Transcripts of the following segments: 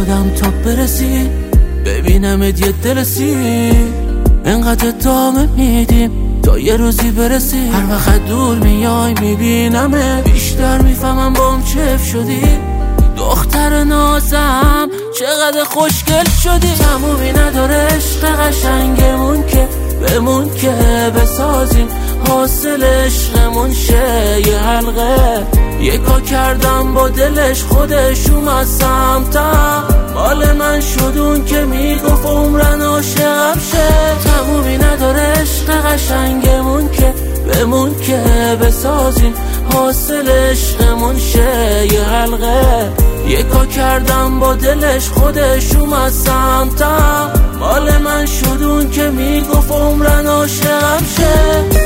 شدم تا برسی ببینم یه دلسی، انقدر ادامه میدیم تا یه روزی برسی. هر وقت دور میای میبینمه بیشتر میفهمم بام چف شدی. دختر نازم چقدر خوشگل شدی. تمومی نداره عشق قشنگمون که بمون که بسازیم حاصل عشقمون شه یه حلقه. یکا کردم با دلش خودش اومد سمتم، مال من شدون که میگفت عمرن عاشقم شه. تمومی نداره عشق قشنگمون که بمون که بسازیم حاصل عشقمون شه یه حلقه. یکا کردم با دلش خودش اومد سمتم، مال من شدون که میگفت عمرن عاشقم شه.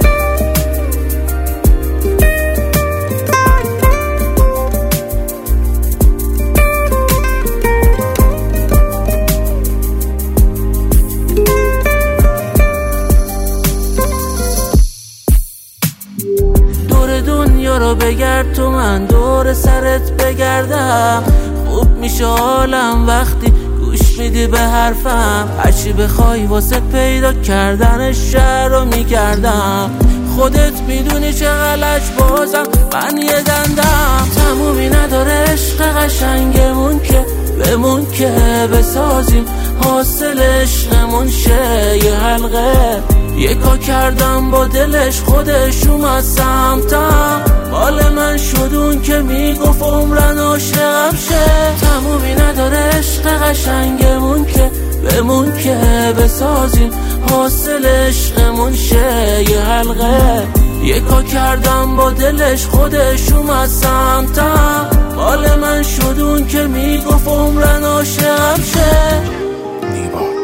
دنیا رو بگرد تو من دور سرت بگردم. خوب میشه حالم وقتی گوش میدی به حرفم. هرچی بخوای واسه پیدا کردن شهر رو میگردم. خودت میدونی چقدر بازم من یه دندم. تمومی نداره عشق قشنگمون که بمون که بسازیم حاصل عشقمون شه یه حلقه. یکا کردم با دلش خودش اومد سمتم، مال من شدون که میگفت عمرن عاشقم شه. تمومی نداره عشق قشنگمون که بمون که بسازیم حاصل عشقمون شه یه حلقه. یکا کردم با دلش خودش اومد سمتم، مال من شدون که میگفت عمرن عاشقم شه.